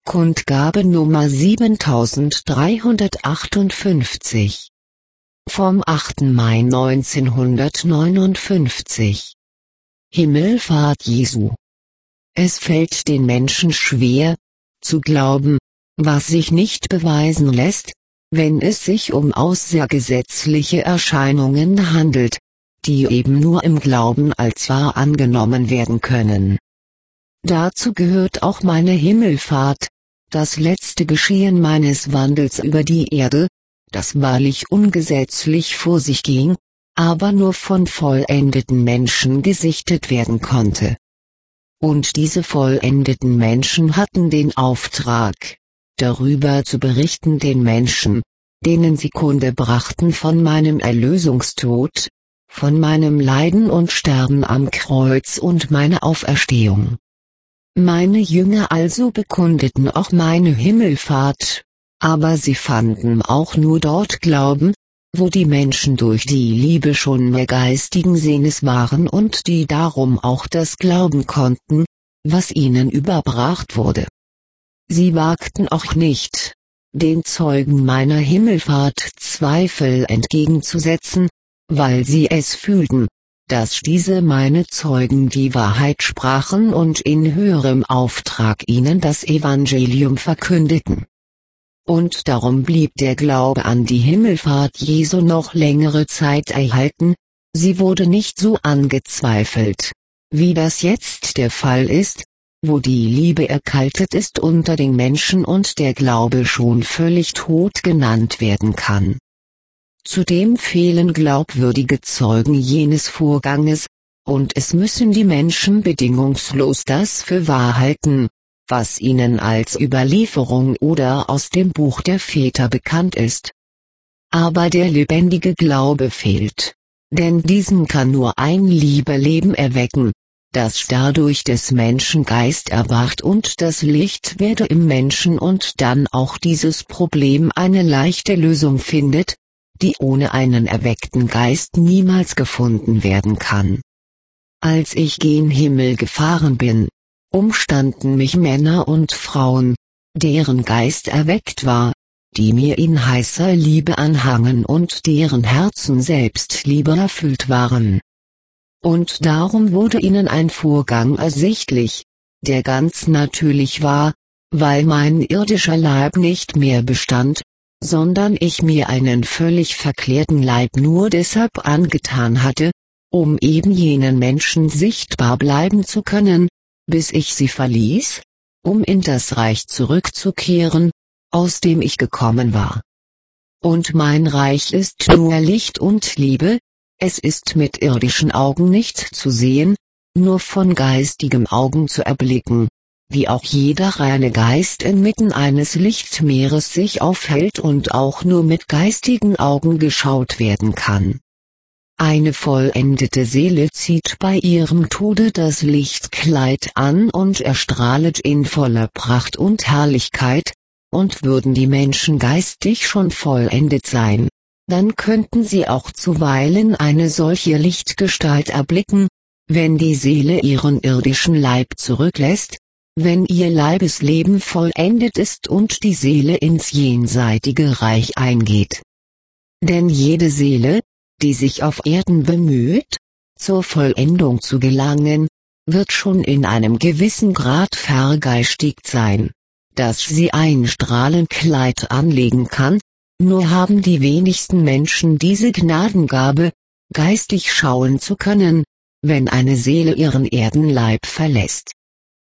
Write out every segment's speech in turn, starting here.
Kundgabe Nummer 7358. Vom 8. Mai 1959. Himmelfahrt Jesu. Es fällt den Menschen schwer, zu glauben, was sich nicht beweisen lässt, wenn es sich um außergesetzliche Erscheinungen handelt, die eben nur im Glauben als wahr angenommen werden können. Dazu gehört auch meine Himmelfahrt, das letzte Geschehen meines Wandels über die Erde, das wahrlich ungesetzlich vor sich ging, aber nur von vollendeten Menschen gesichtet werden konnte. Und diese vollendeten Menschen hatten den Auftrag, darüber zu berichten den Menschen, denen sie Kunde brachten von meinem Erlösungstod, von meinem Leiden und Sterben am Kreuz und meiner Auferstehung. Meine Jünger also bekundeten auch meine Himmelfahrt, aber sie fanden auch nur dort Glauben, wo die Menschen durch die Liebe schon mehr geistigen Sinnes waren und die darum auch das glauben konnten, was ihnen überbracht wurde. Sie wagten auch nicht, den Zeugen meiner Himmelfahrt Zweifel entgegenzusetzen, weil sie es fühlten, dass diese meine Zeugen die Wahrheit sprachen und in höherem Auftrag ihnen das Evangelium verkündeten. Und darum blieb der Glaube an die Himmelfahrt Jesu noch längere Zeit erhalten, sie wurde nicht so angezweifelt, wie das jetzt der Fall ist, wo die Liebe erkaltet ist unter den Menschen und der Glaube schon völlig tot genannt werden kann. Zudem fehlen glaubwürdige Zeugen jenes Vorganges, und es müssen die Menschen bedingungslos das für wahr halten, was ihnen als Überlieferung oder aus dem Buch der Väter bekannt ist. Aber der lebendige Glaube fehlt, denn diesen kann nur ein Liebeleben erwecken, das dadurch des Menschen Geist erwacht und das Licht werde im Menschen und dann auch dieses Problem eine leichte Lösung findet, die ohne einen erweckten Geist niemals gefunden werden kann. Als ich gen Himmel gefahren bin, umstanden mich Männer und Frauen, deren Geist erweckt war, die mir in heißer Liebe anhangen und deren Herzen selbst Liebe erfüllt waren. Und darum wurde ihnen ein Vorgang ersichtlich, der ganz natürlich war, weil mein irdischer Leib nicht mehr bestand, sondern ich mir einen völlig verklärten Leib nur deshalb angetan hatte, um eben jenen Menschen sichtbar bleiben zu können, bis ich sie verließ, um in das Reich zurückzukehren, aus dem ich gekommen war. Und mein Reich ist nur Licht und Liebe, es ist mit irdischen Augen nicht zu sehen, nur von geistigem Augen zu erblicken, wie auch jeder reine Geist inmitten eines Lichtmeeres sich aufhält und auch nur mit geistigen Augen geschaut werden kann. Eine vollendete Seele zieht bei ihrem Tode das Lichtkleid an und erstrahlet in voller Pracht und Herrlichkeit, und würden die Menschen geistig schon vollendet sein, dann könnten sie auch zuweilen eine solche Lichtgestalt erblicken, wenn die Seele ihren irdischen Leib zurücklässt, wenn ihr Leibesleben vollendet ist und die Seele ins jenseitige Reich eingeht. Denn jede Seele, die sich auf Erden bemüht, zur Vollendung zu gelangen, wird schon in einem gewissen Grad vergeistigt sein, dass sie ein Strahlenkleid anlegen kann, nur haben die wenigsten Menschen diese Gnadengabe, geistig schauen zu können, wenn eine Seele ihren Erdenleib verlässt.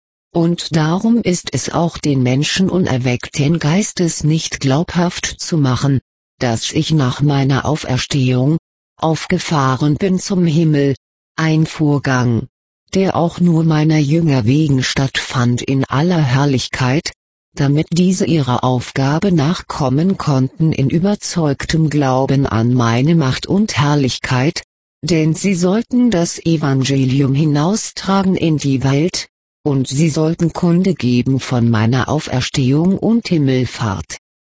Und darum ist es auch den Menschen unerweckten Geistes nicht glaubhaft zu machen, dass ich nach meiner Auferstehung aufgefahren bin zum Himmel, ein Vorgang, der auch nur meiner Jünger wegen stattfand in aller Herrlichkeit, damit diese ihrer Aufgabe nachkommen konnten in überzeugtem Glauben an meine Macht und Herrlichkeit, denn sie sollten das Evangelium hinaustragen in die Welt, und sie sollten Kunde geben von meiner Auferstehung und Himmelfahrt.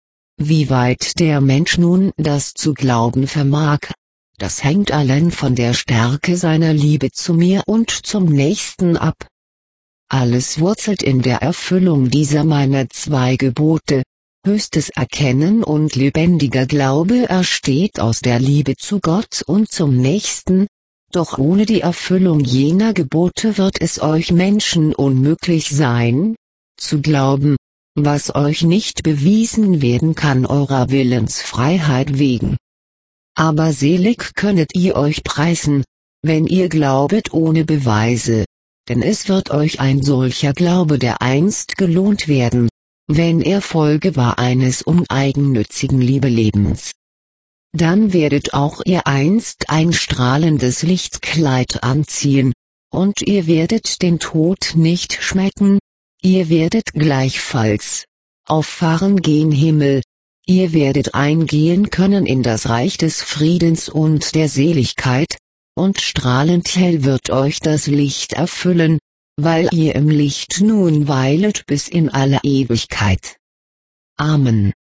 Wie weit der Mensch nun das zu glauben vermag, das hängt allein von der Stärke seiner Liebe zu mir und zum Nächsten ab. Alles wurzelt in der Erfüllung dieser meiner 2 Gebote. Höchstes Erkennen und lebendiger Glaube ersteht aus der Liebe zu Gott und zum Nächsten, doch ohne die Erfüllung jener Gebote wird es euch Menschen unmöglich sein, zu glauben, was euch nicht bewiesen werden kann eurer Willensfreiheit wegen. Aber selig könnet ihr euch preisen, wenn ihr glaubet ohne Beweise, denn es wird euch ein solcher Glaube dereinst gelohnt werden, wenn er Folge war eines uneigennützigen Liebelebens. Dann werdet auch ihr einst ein strahlendes Lichtkleid anziehen, und ihr werdet den Tod nicht schmecken, ihr werdet gleichfalls auffahren gen Himmel, ihr werdet eingehen können in das Reich des Friedens und der Seligkeit, und strahlend hell wird euch das Licht erfüllen, weil ihr im Licht nun weilet bis in alle Ewigkeit. Amen.